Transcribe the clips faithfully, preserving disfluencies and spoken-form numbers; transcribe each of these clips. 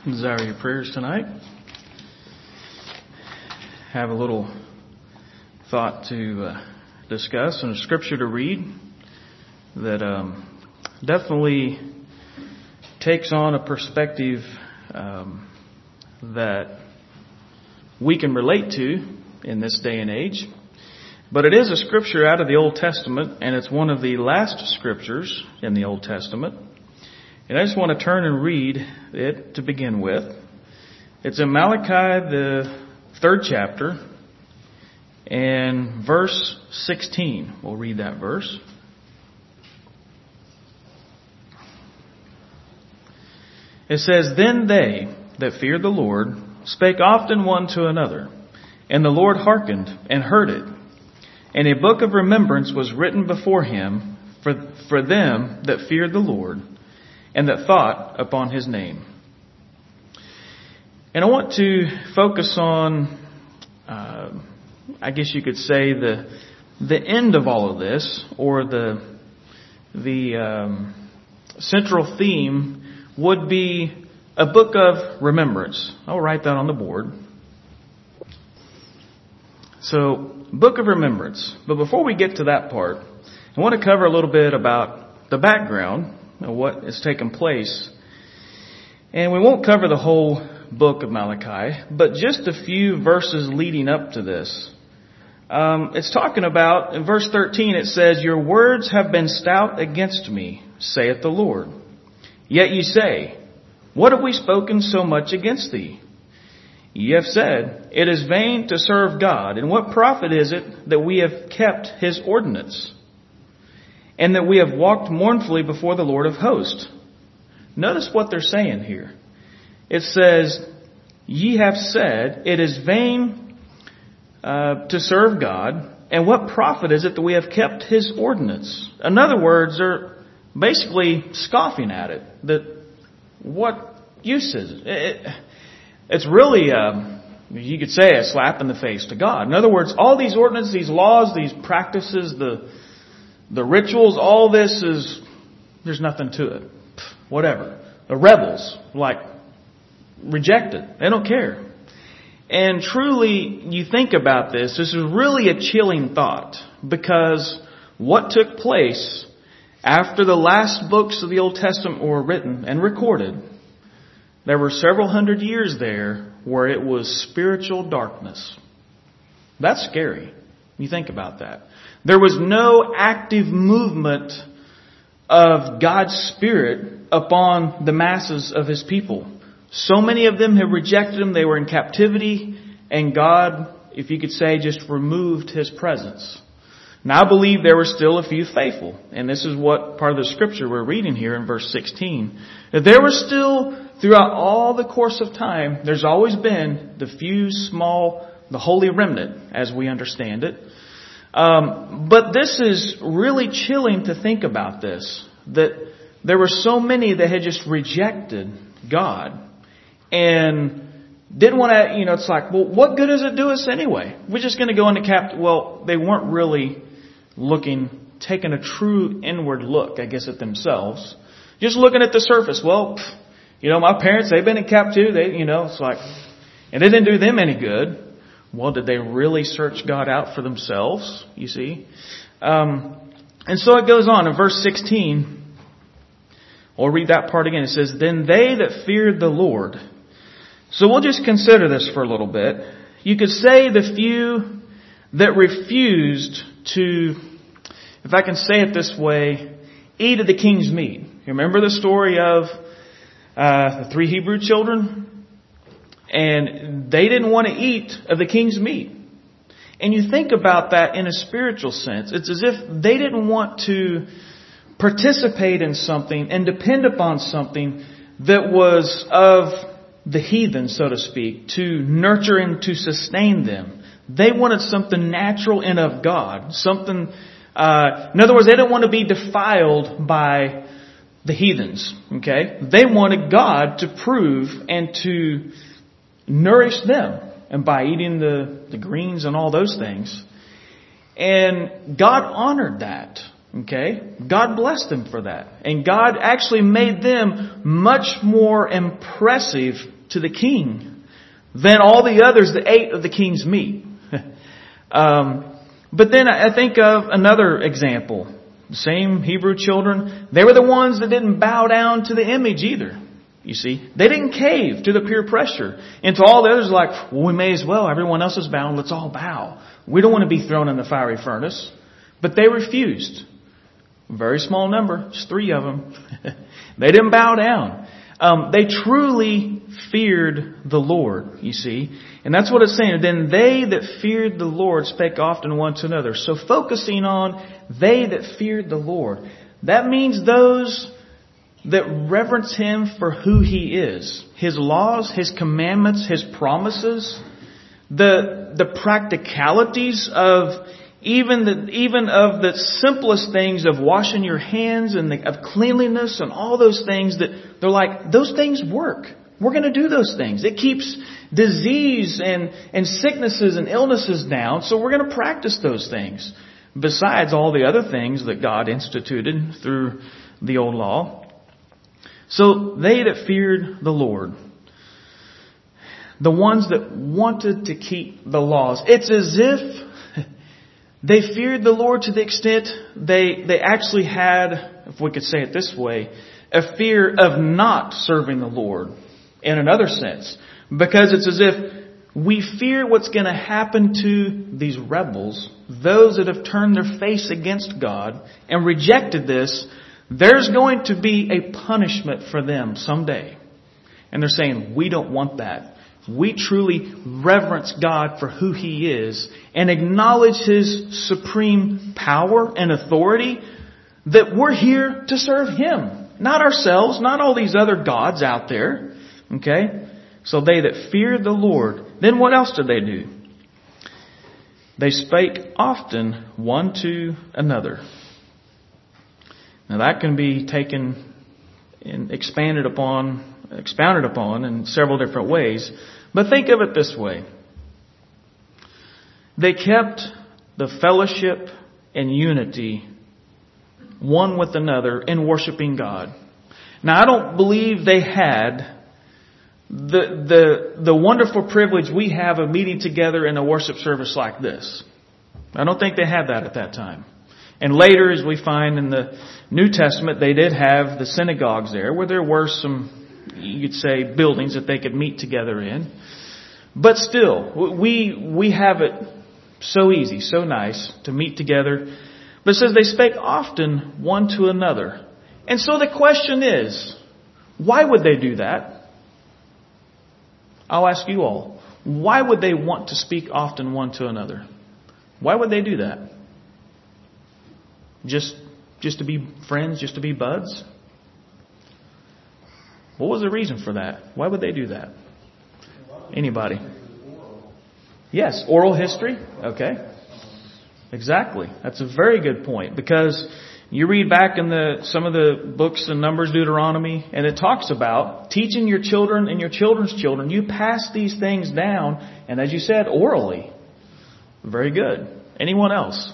Desire your prayers tonight. Have a little thought to uh, discuss and a scripture to read that um, definitely takes on a perspective um, that we can relate to in this day and age. But it is a scripture out of the Old Testament, and it's one of the last scriptures in the Old Testament. And I just want to turn and read it to begin with. It's in Malachi, the third chapter, and verse sixteen. We'll read that verse. It says, "Then they that feared the Lord spake often one to another, and the Lord hearkened and heard it. And a book of remembrance was written before him for, for them that feared the Lord, and that thought upon his name." And I want to focus on, uh, I guess you could say, the the end of all of this, or the the um, central theme would be a book of remembrance. I'll write that on the board. So, book of remembrance. But before we get to that part, I want to cover a little bit about the background of what has taken place. And we won't cover the whole book of Malachi, but just a few verses leading up to this. Um, it's talking about, in verse thirteen, it says, "Your words have been stout against me, saith the Lord. Yet ye say, What have we spoken so much against thee? Ye have said, It is vain to serve God, and what profit is it that we have kept his ordinance, and that we have walked mournfully before the Lord of hosts?" Notice what they're saying here. It says, "Ye have said, it is vain uh, to serve God, and what profit is it that we have kept his ordinance?" In other words, they're basically scoffing at it. That what use is it? it it's really, um, you could say, a slap in the face to God. In other words, all these ordinances, these laws, these practices, the the rituals, all this is, there's nothing to it. Whatever. The rebels, like, reject it. They don't care. And truly, you think about this, this is really a chilling thought, because what took place after the last books of the Old Testament were written and recorded, there were several hundred years there where it was spiritual darkness. That's scary. You think about that. There was no active movement of God's Spirit upon the masses of his people. So many of them had rejected him. They were in captivity, and God, if you could say, just removed his presence. Now, I believe there were still a few faithful. And this is what part of the scripture we're reading here in verse sixteen. That there were still, throughout all the course of time, there's always been the few small, the holy remnant, as we understand it. Um, but this is really chilling to think about this. That there were so many that had just rejected God. And didn't want to, you know, it's like, well, what good does it do us anyway? We're just going to go into captivity. Well, they weren't really looking, taking a true inward look, I guess, at themselves. Just looking at the surface. Well, you know, my parents, they've been in captivity. They, you know, it's like, and it didn't do them any good. Well, did they really search God out for themselves? You see? Um, and so it goes on in verse sixteen. We'll read that part again. It says, "Then they that feared the Lord." So we'll just consider this for a little bit. You could say the few that refused to, if I can say it this way, eat of the king's meat. You remember the story of uh, the three Hebrew children? And they didn't want to eat of the king's meat. And you think about that in a spiritual sense. It's as if they didn't want to participate in something and depend upon something that was of the heathen, so to speak, to nurture and to sustain them. They wanted something natural and of God. Something, uh, in other words, they didn't want to be defiled by the heathens. Okay? They wanted God to prove and to nourish them. And by eating the, the greens and all those things. And God honored that. Okay? God blessed them for that. And God actually made them much more impressive to the king than all the others that ate of the king's meat. um, but then I think of another example. The same Hebrew children, they were the ones that didn't bow down to the image either. You see, they didn't cave to the peer pressure. And to all the others, like, well, we may as well. Everyone else is bowing. Let's all bow. We don't want to be thrown in the fiery furnace. But they refused. A very small number, just three of them. They didn't bow down. Um, they truly feared the Lord, you see. And that's what it's saying. Then they that feared the Lord spake often one to another. So focusing on they that feared the Lord. That means those that reverence Him for who He is. His laws, His commandments, His promises. The, the practicalities of even the, even of the simplest things of washing your hands and the, of cleanliness and all those things that they're like, those things work. We're going to do those things. It keeps disease and, and sicknesses and illnesses down. So we're going to practice those things. Besides all the other things that God instituted through the old law. So they that feared the Lord, the ones that wanted to keep the laws, it's as if they feared the Lord to the extent they, they actually had, if we could say it this way, a fear of not serving the Lord in another sense. Because it's as if we fear what's going to happen to these rebels, those that have turned their face against God and rejected this. There's going to be a punishment for them someday. And they're saying, we don't want that. We truly reverence God for who He is and acknowledge His supreme power and authority, that we're here to serve Him, not ourselves, not all these other gods out there. Okay? So they that feared the Lord, then what else did they do? They spake often one to another. Now that can be taken and expanded upon, expounded upon in several different ways. But think of it this way. They kept the fellowship and unity one with another in worshiping God. Now I don't believe they had the, the, the wonderful privilege we have of meeting together in a worship service like this. I don't think they had that at that time. And later, as we find in the New Testament, they did have the synagogues there, where there were some, you could say, buildings that they could meet together in. But still, we we have it so easy, so nice to meet together. But it says they spake often one to another. And so the question is, why would they do that? I'll ask you all. Why would they want to speak often one to another? Why would they do that? Just, just to be friends, just to be buds? What was the reason for that? Why would they do that? Anybody? Yes, oral history. Okay. Exactly. That's a very good point, because you read back in the some of the books in Numbers, Deuteronomy, and it talks about teaching your children and your children's children. You pass these things down, and as you said, orally. Very good. Anyone else?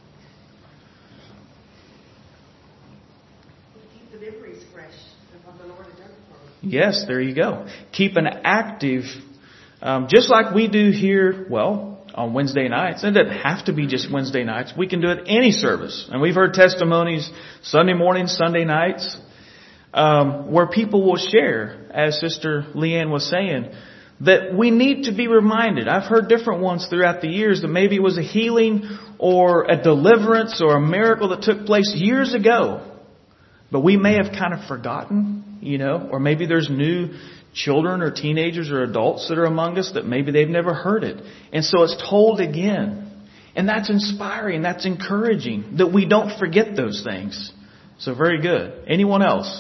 Yes, there you go. Keep an active, um, just like we do here, well, on Wednesday nights. It doesn't have to be just Wednesday nights. We can do it any service. And we've heard testimonies Sunday mornings, Sunday nights, um, where people will share, as Sister Leanne was saying, that we need to be reminded. I've heard different ones throughout the years that maybe it was a healing or a deliverance or a miracle that took place years ago. But we may have kind of forgotten, you know, or maybe there's new children or teenagers or adults that are among us that maybe they've never heard it. And so it's told again. And that's inspiring. That's encouraging that we don't forget those things. So very good. Anyone else?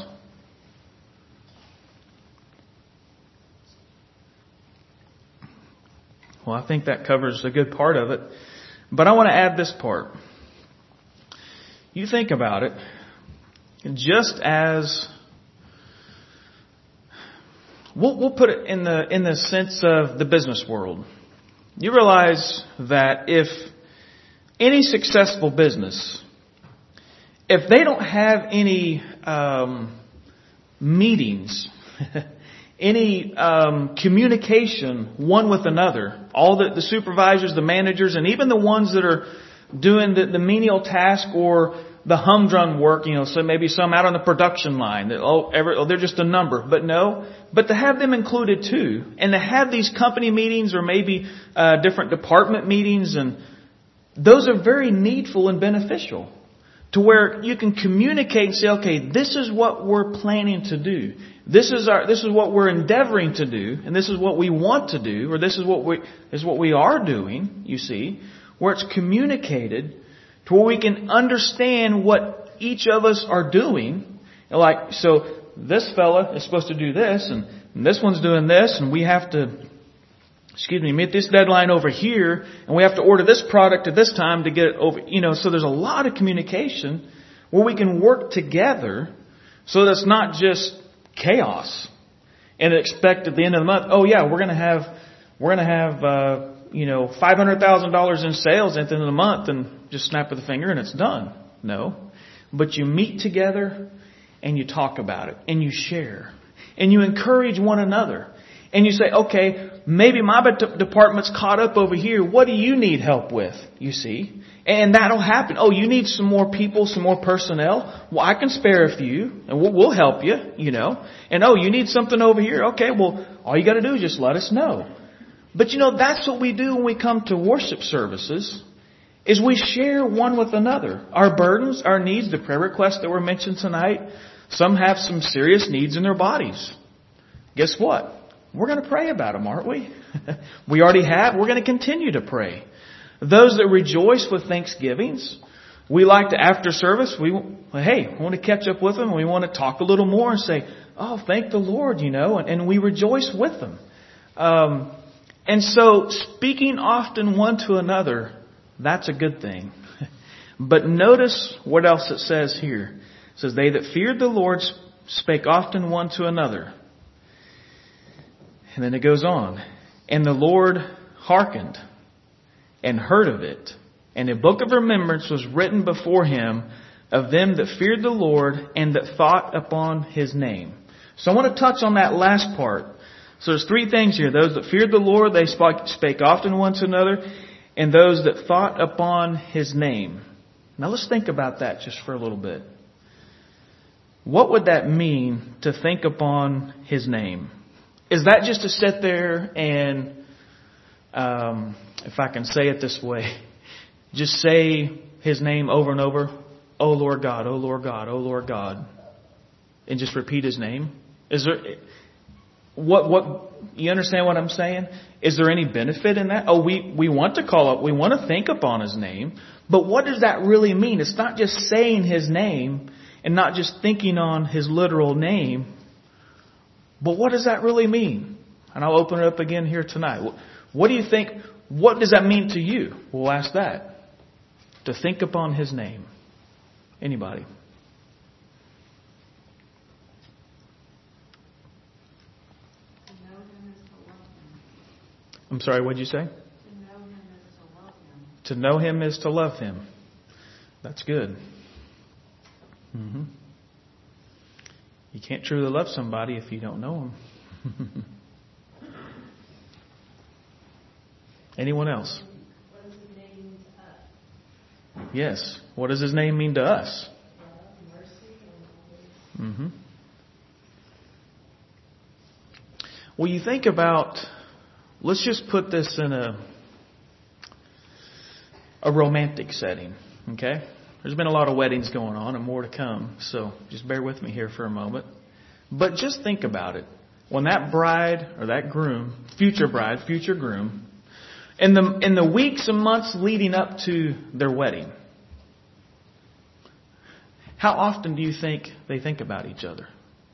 Well, I think that covers a good part of it. But I want to add this part. You think about it. Just as we'll, we'll put it in the in the sense of the business world, you realize that if any successful business, if they don't have any um, meetings, any um, communication one with another. All the, the supervisors, the managers, and even the ones that are doing the, the menial task or the humdrum work, you know, so maybe some out on the production line that, oh, every, oh, they're just a number. But no, but to have them included too, and to have these company meetings or maybe uh, different department meetings, and those are very needful and beneficial to where you can communicate and say, okay, this is what we're planning to do. This is our, this is what we're endeavoring to do, and this is what we want to do, or this is what we, this is what we are doing, you see, where it's communicated to where we can understand what each of us are doing. Like, so this fella is supposed to do this, and, and this one's doing this, and we have to, excuse me, meet this deadline over here, and we have to order this product at this time to get it over, you know, so there's a lot of communication where we can work together so that it's not just chaos and expect at the end of the month, oh yeah, we're going to have, we're going to have, uh, you know, five hundred thousand dollars in sales at the end of the month, and just snap of the finger and it's done. No. But you meet together and you talk about it and you share and you encourage one another and you say, okay, maybe my department's caught up over here. What do you need help with? You see? And that'll happen. Oh, you need some more people, some more personnel? Well, I can spare a few and we'll, we'll help you, you know. And oh, you need something over here? Okay, well, all you got to do is just let us know. But you know, that's what we do when we come to worship services, is we share one with another. Our burdens, our needs, the prayer requests that were mentioned tonight, some have some serious needs in their bodies. Guess what? We're going to pray about them, aren't we? We already have. We're going to continue to pray. Those that rejoice with thanksgivings, we like to, after service, we, hey, we want to catch up with them. And we want to talk a little more and say, oh, thank the Lord, you know, and, and we rejoice with them. Um, And so, speaking often one to another, that's a good thing. But notice what else it says here. It says, they that feared the Lord spake often one to another. And then it goes on. And the Lord hearkened and heard of it. And a book of remembrance was written before him of them that feared the Lord and that thought upon his name. So I want to touch on that last part. So there's three things here. Those that feared the Lord, they spake often one to another, and those that thought upon his name. Now let's think about that just for a little bit. What would that mean to think upon his name? Is that just to sit there and, um, if I can say it this way, just say his name over and over? Oh Lord God, oh Lord God, oh Lord God. And just repeat his name? Is there... What, what, you understand what I'm saying? Is there any benefit in that? Oh, we, we want to call up, we want to think upon his name, but what does that really mean? It's not just saying his name and not just thinking on his literal name, but what does that really mean? And I'll open it up again here tonight. What do you think, what does that mean to you? We'll ask that. To think upon his name. Anybody? I'm sorry, what did you say? To know him is to love him. To know him is to love him. That's good. Mm-hmm. You can't truly love somebody if you don't know him. Anyone else? What does his name mean to us? Yes. What does his name mean to us? Love, mercy, and mm-hmm. Well, you think about... Let's just put this in a a romantic setting, okay? There's been a lot of weddings going on and more to come, so just bear with me here for a moment. But just think about it. When that bride or that groom, future bride, future groom, in the in the weeks and months leading up to their wedding, how often do you think they think about each other?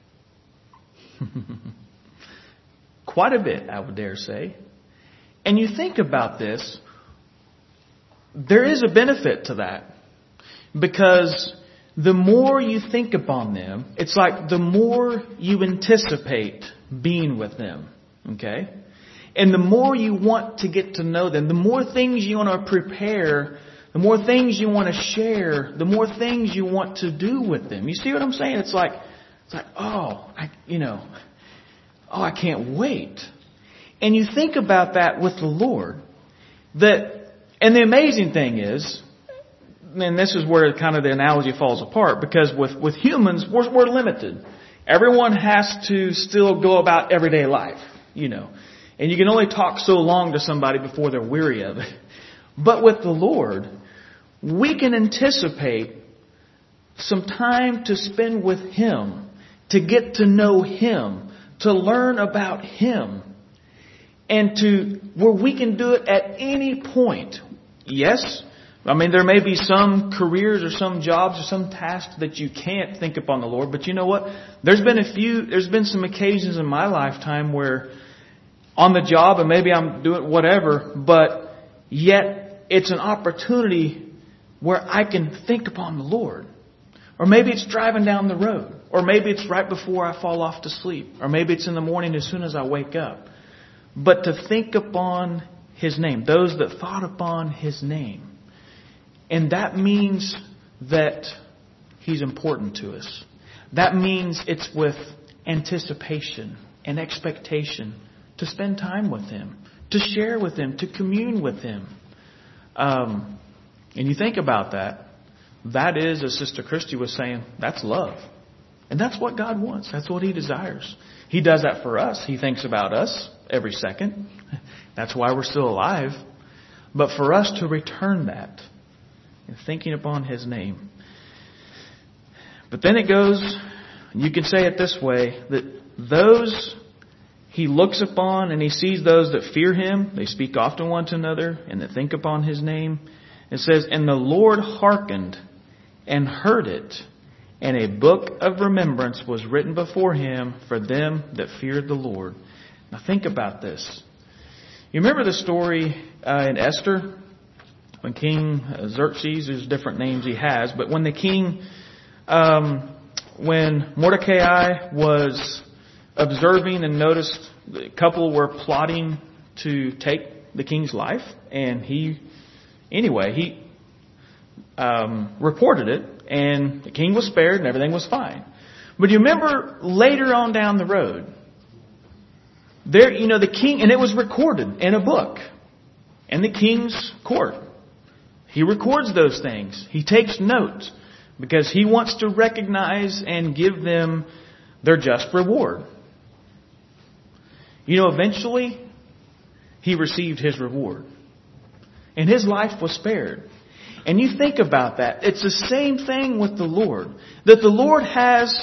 Quite a bit, I would dare say. And you think about this, there is a benefit to that. Because the more you think upon them, it's like the more you anticipate being with them. Okay? And the more you want to get to know them, the more things you want to prepare, the more things you want to share, the more things you want to do with them. You see what I'm saying? It's like, it's like, oh, I, you know... oh, I can't wait. And you think about that with the Lord. That, and the amazing thing is, and this is where kind of the analogy falls apart, because with, with humans, we're, we're limited. Everyone has to still go about everyday life, you know. And you can only talk so long to somebody before they're weary of it. But with the Lord, we can anticipate some time to spend with Him, to get to know Him, to learn about Him, and to where we can do it at any point. Yes, I mean, there may be some careers or some jobs or some tasks that you can't think upon the Lord. But you know what? There's been a few, there's been some occasions in my lifetime where on the job, and maybe I'm doing whatever, but yet it's an opportunity where I can think upon the Lord. Or maybe it's driving down the road. Or maybe it's right before I fall off to sleep. Or maybe it's in the morning as soon as I wake up. But to think upon His name. Those that thought upon His name. And that means that He's important to us. That means it's with anticipation and expectation to spend time with Him, to share with Him, to commune with Him. Um, and you think about that, that is, as Sister Christy was saying, that's love. And that's what God wants. That's what He desires. He does that for us. He thinks about us every second. That's why we're still alive. But for us to return that, and thinking upon His name. But then it goes, you can say it this way, that those He looks upon and He sees those that fear Him, they speak often one to another, and that think upon His name. It says, and the Lord hearkened and heard it, and a book of remembrance was written before Him for them that feared the Lord. Now think about this. You remember the story uh, in Esther? When King Xerxes, there's different names he has, but when the king, um, when Mordecai was observing and noticed the couple were plotting to take the king's life, and he, anyway, he um, reported it, and the king was spared, and everything was fine. But you remember later on down the road, there, you know, the king, and it was recorded in a book, in the king's court. He records those things. He takes note because he wants to recognize and give them their just reward. You know, eventually he received his reward. And his life was spared. And you think about that. It's the same thing with the Lord. That the Lord has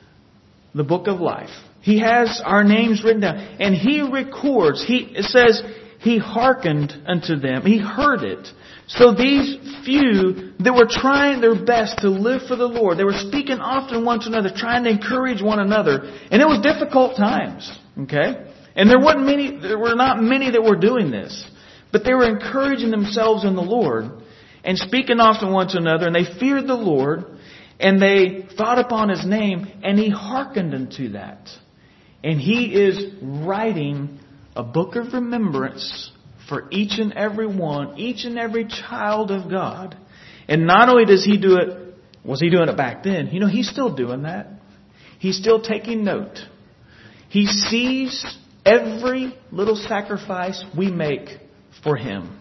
the book of life. He has our names written down. And He records. He, it says, He hearkened unto them. He heard it. So these few that were trying their best to live for the Lord, they were speaking often one to another, trying to encourage one another. And it was difficult times. Okay? And there wasn't many, there were not many that were doing this. But they were encouraging themselves in the Lord and speaking often one to another. And they feared the Lord and they thought upon His name, and He hearkened unto that. And He is writing a book of remembrance for each and every one, each and every child of God. And not only does He do it, was He doing it back then? You know, He's still doing that. He's still taking note. He sees every little sacrifice we make for Him.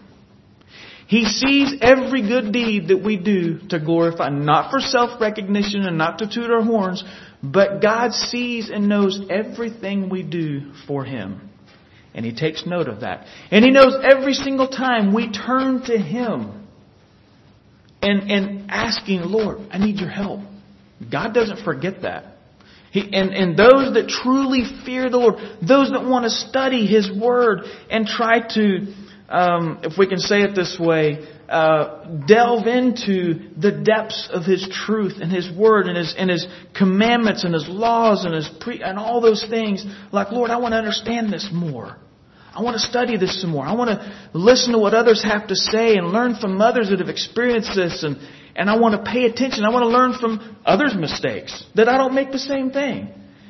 He sees every good deed that we do to glorify, not for self-recognition and not to toot our horns, but God sees and knows everything we do for Him. And He takes note of that. And He knows every single time we turn to Him and, and asking, Lord, I need your help. God doesn't forget that. He, and, and those that truly fear the Lord, those that want to study His Word and try to, um, if we can say it this way, uh, delve into the depths of His truth and His Word and His and His commandments and His laws and His pre and all those things. Like, Lord, I want to understand this more. I want to study this some more. I want to listen to what others have to say and learn from others that have experienced this. And, and I want to pay attention. I want to learn from others' mistakes, that I don't make the same thing.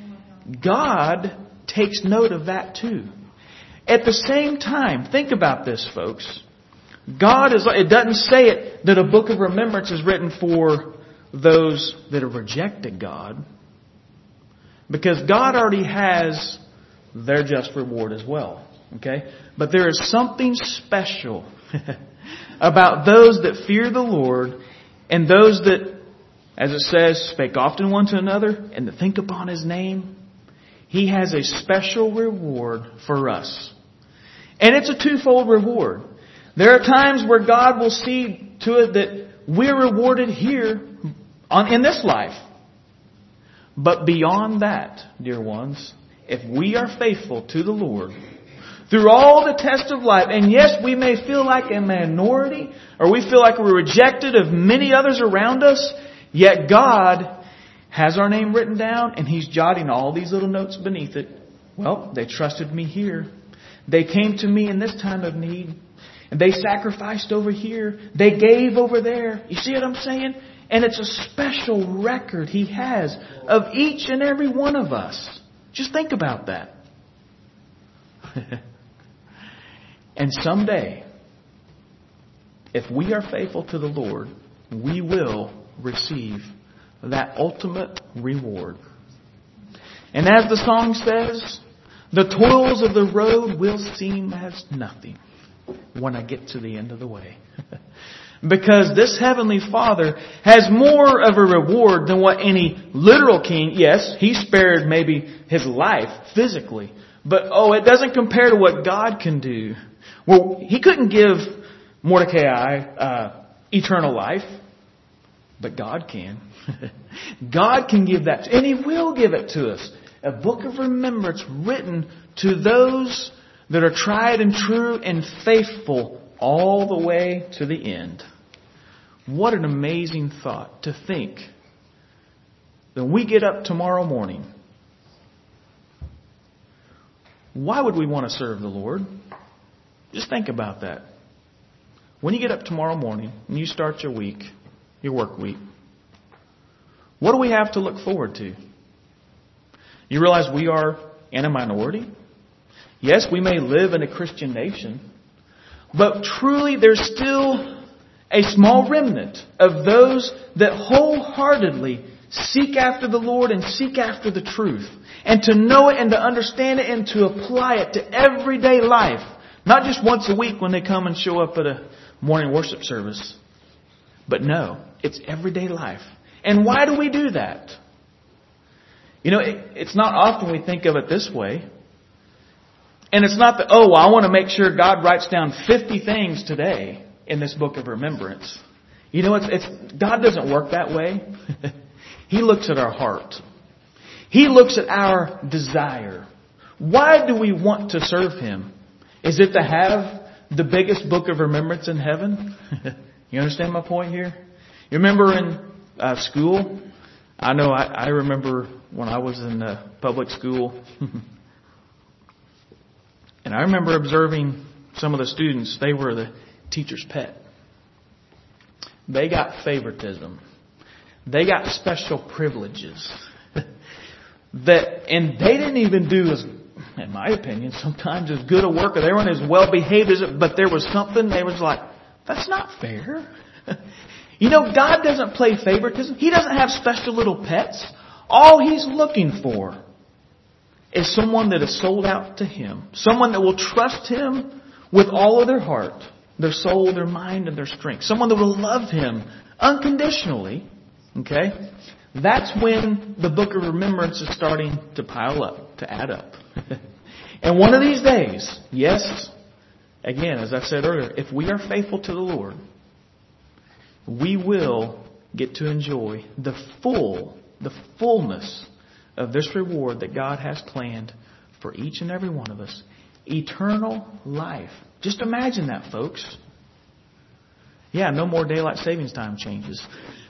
God takes note of that too. At the same time, think about this, folks. God is, it doesn't say it that a book of remembrance is written for those that have rejected God. Because God already has their just reward as well. Okay? But there is something special about those that fear the Lord and those that, as it says, spake often one to another and that think upon His name. He has a special reward for us. And it's a twofold reward. There are times where God will see to it that we're rewarded here on, in this life. But beyond that, dear ones, if we are faithful to the Lord, through all the tests of life, and yes, we may feel like a minority, or we feel like we're rejected of many others around us, yet God has our name written down, and He's jotting all these little notes beneath it. Well, they trusted me here. They came to me in this time of need. And they sacrificed over here. They gave over there. You see what I'm saying? And it's a special record He has of each and every one of us. Just think about that. And someday, if we are faithful to the Lord, we will receive that ultimate reward. And as the song says, the toils of the road will seem as nothing when I get to the end of the way. Because this Heavenly Father has more of a reward than what any literal king, yes, he spared maybe his life physically. But oh, it doesn't compare to what God can do. Well, He couldn't give Mordecai uh, eternal life. But God can. God can give that. And He will give it to us. A book of remembrance written to those that are tried and true and faithful all the way to the end. What an amazing thought to think that when we get up tomorrow morning, why would we want to serve the Lord? Just think about that. When you get up tomorrow morning and you start your week, your work week, what do we have to look forward to? You realize we are in a minority? Yes, we may live in a Christian nation, but truly there's still a small remnant of those that wholeheartedly seek after the Lord and seek after the truth. And to know it and to understand it and to apply it to everyday life. Not just once a week when they come and show up at a morning worship service. But no, it's everyday life. And why do we do that? You know, it, it's not often we think of it this way. And it's not that, oh, well, I want to make sure God writes down fifty things today in this book of remembrance. You know, it's, it's God doesn't work that way. He looks at our heart. He looks at our desire. Why do we want to serve Him? Is it to have the biggest book of remembrance in heaven? You understand my point here? You remember in uh, school? I know I, I remember when I was in uh, public school. And I remember observing some of the students. They were the teacher's pet. They got favoritism. They got special privileges. That, and they didn't even do as, in my opinion, sometimes as good a work, or they weren't as well behaved as it, but there was something they was like, that's not fair. You know, God doesn't play favoritism. He doesn't have special little pets. All He's looking for is someone that is sold out to Him. Someone that will trust Him with all of their heart, their soul, their mind, and their strength. Someone that will love Him unconditionally. Okay? That's when the book of remembrance is starting to pile up, to add up. And one of these days, yes, again, as I said earlier, if we are faithful to the Lord, we will get to enjoy the full, the fullness of this reward that God has planned for each and every one of us. Eternal life. Just imagine that, folks. Yeah, no more daylight savings time changes.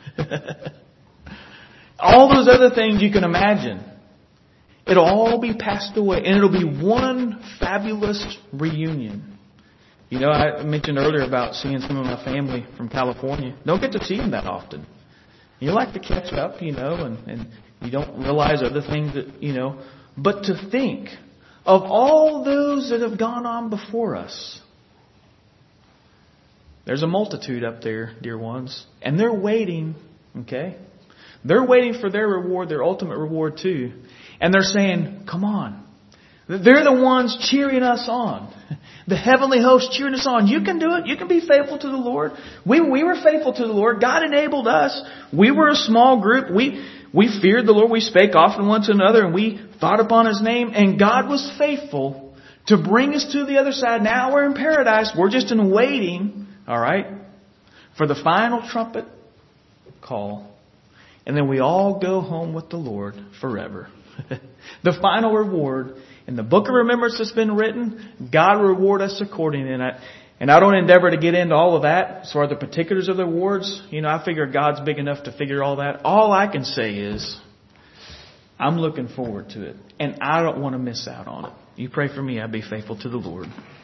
All those other things you can imagine. It'll all be passed away. And it'll be one fabulous reunion. You know, I mentioned earlier about seeing some of my family from California. Don't get to see them that often. You like to catch up, you know, and, and you don't realize other things that, you know. But to think of all those that have gone on before us. There's a multitude up there, dear ones. And they're waiting, okay? They're waiting for their reward, their ultimate reward too. And they're saying, come on, They're the ones cheering us on. The heavenly host cheering us on. You can do it. You can be faithful to the Lord. We we were faithful to the Lord. God enabled us. We were a small group. We we feared the Lord. We spake often one to another, and we thought upon His name. And God was faithful to bring us to the other side. Now we're in paradise. We're just in waiting, all right, for the final trumpet call. And then we all go home with the Lord forever. The final reward. In the book of remembrance that's been written, God will reward us accordingly. And I, and I don't endeavor to get into all of that. So are the particulars of the rewards. You know, I figure God's big enough to figure all that. All I can say is, I'm looking forward to it. And I don't want to miss out on it. You pray for me, I'll be faithful to the Lord.